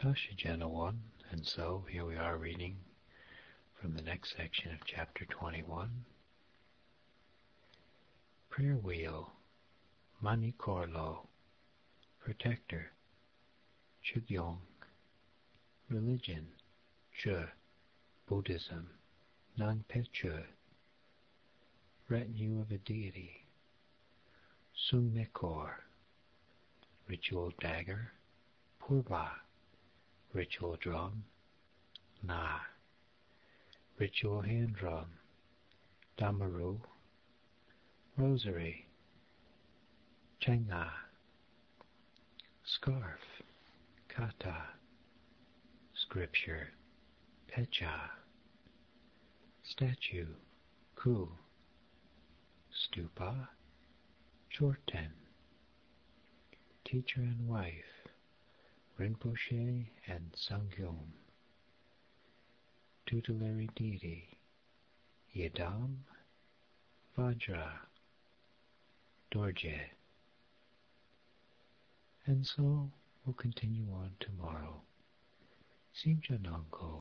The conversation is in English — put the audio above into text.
Kashijana 1, and so here we are reading from the next section of chapter 21. Prayer Wheel, Mani Korlo, Protector, Chugyong, Religion, Chö, Buddhism, Nangpe Chö, Retinue of a Deity, Sung Mekor, Ritual Dagger, Purba, Ritual Drum, Na, Ritual Hand Drum, Damaru, Rosary, Chenga, Scarf, Kata, Scripture, Pecha, Statue, Ku, Stupa, Chorten, Teacher and Wife, Rinpoche and Sangyom, Tutelary Deity, Yidam, Vajra, Dorje. And so we'll continue on tomorrow. Simcha Nangko.